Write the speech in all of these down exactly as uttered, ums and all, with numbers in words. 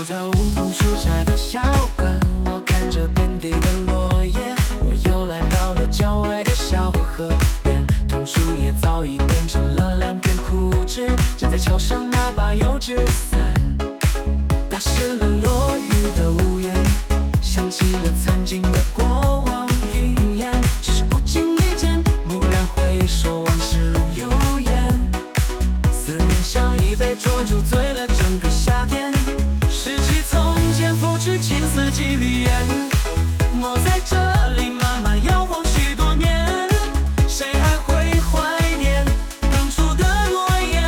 住在梧桐树下的小馆，我看着遍地的落叶，我又来到了郊外的小河边。桐树也早已变成了两片枯枝，站在桥上那把油纸伞，打湿了落雨的屋檐，想起了曾经的过往云烟。只是不经意间，蓦然回首，往事如油烟。思念像一杯浊酒，醉了整个夏天。拾起从前，拂去青丝几缕烟。我在这里慢慢摇晃许多年，谁还会怀念当初的诺言？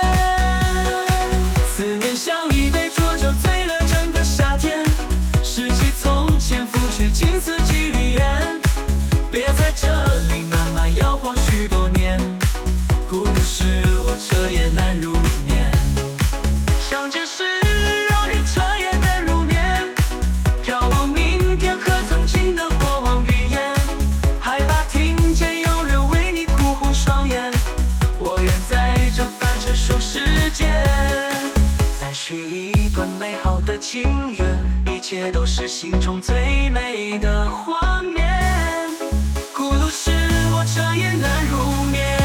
思念像一杯浊酒，醉了整个夏天。拾起从前，拂去青丝几缕烟。别在这里慢慢摇晃许多年，孤独使我彻夜难入眠。相见时让人彻夜难入眠，眺望明天和曾经的过往云烟，害怕听见有人为你哭红双眼。我愿在这凡尘俗世间再续一段美好的情缘，一切都是心中最美的画面。孤独使我彻夜难入眠。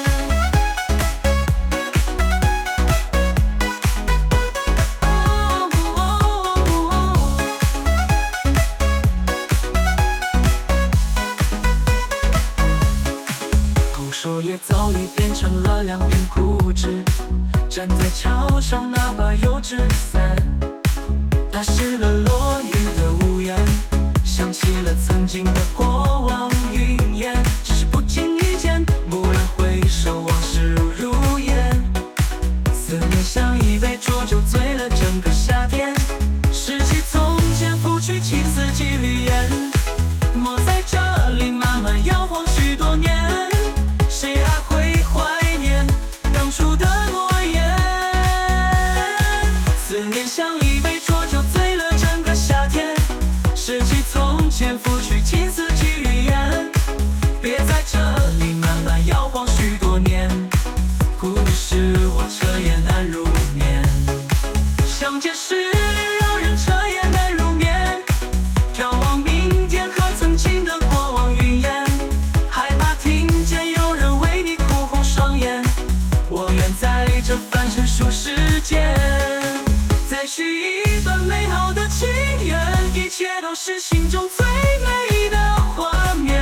桐树也早已变成了两片枯枝，站在桥上那把油纸伞，打湿了落雨的屋檐，想起了曾经的过往云烟。只是不经意间，蓦然回首，往事如如烟。思念像一杯浊酒，醉了整个夏天。拾起从前，拂去青丝几缕烟。我在这里慢慢摇晃许多年，谁还会怀念当初的诺言？思念像一杯浊酒，醉了整个夏天。拾起从前，拂去青丝几缕烟。别在这里慢慢摇晃许多年，孤独使我彻夜难入眠。相见时让人彻夜难入眠，眺望明天和曾经的过往云烟，害怕听见有人为你哭红双眼。我愿在这凡尘俗世间再续一段美好的情缘，一切都是心中最美的画面。